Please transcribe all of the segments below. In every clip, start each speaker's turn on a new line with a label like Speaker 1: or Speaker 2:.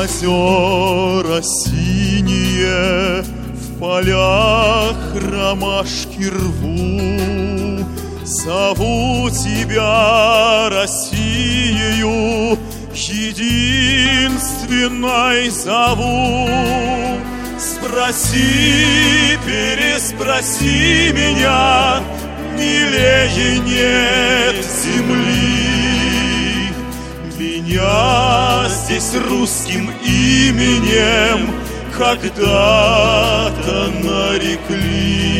Speaker 1: озера синие, в полях ромашки рву. Зову тебя, Россию, единственной зову. Спроси, переспроси меня, милее нет земли. Меня здесь русским именем когда-то нарекли.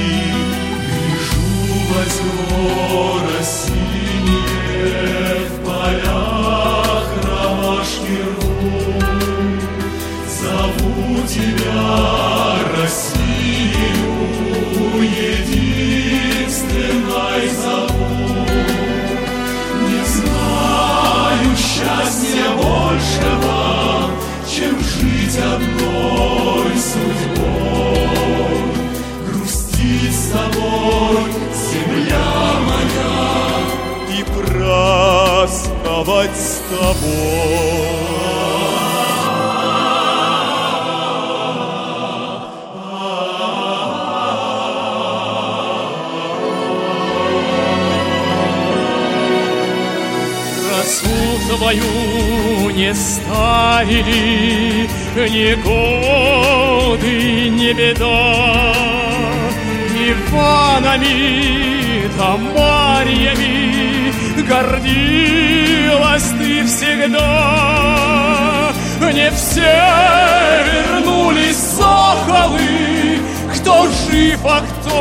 Speaker 1: Озера синие, в полях ромашки рву. Зову тебя, Россию, единственной зову. Не знаю счастья большего, чем жить одной судьбой. Грустить с тобой, земля моя, и праздновать с тобой.
Speaker 2: Красу твою не ставили ни годы, ни беда, ни ванами, Тамарьями гордилась ты всегда. Не все вернулись соколы, кто жив, а кто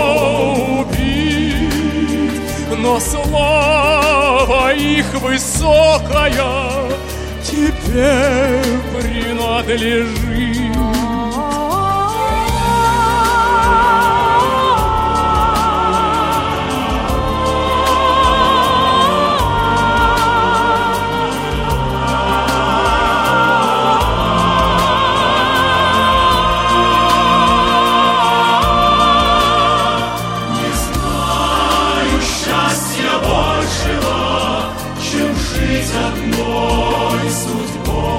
Speaker 2: убит, но слава их высокая тебе принадлежит.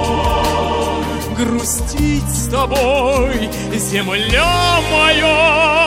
Speaker 2: Грустить с тобой, земля моя,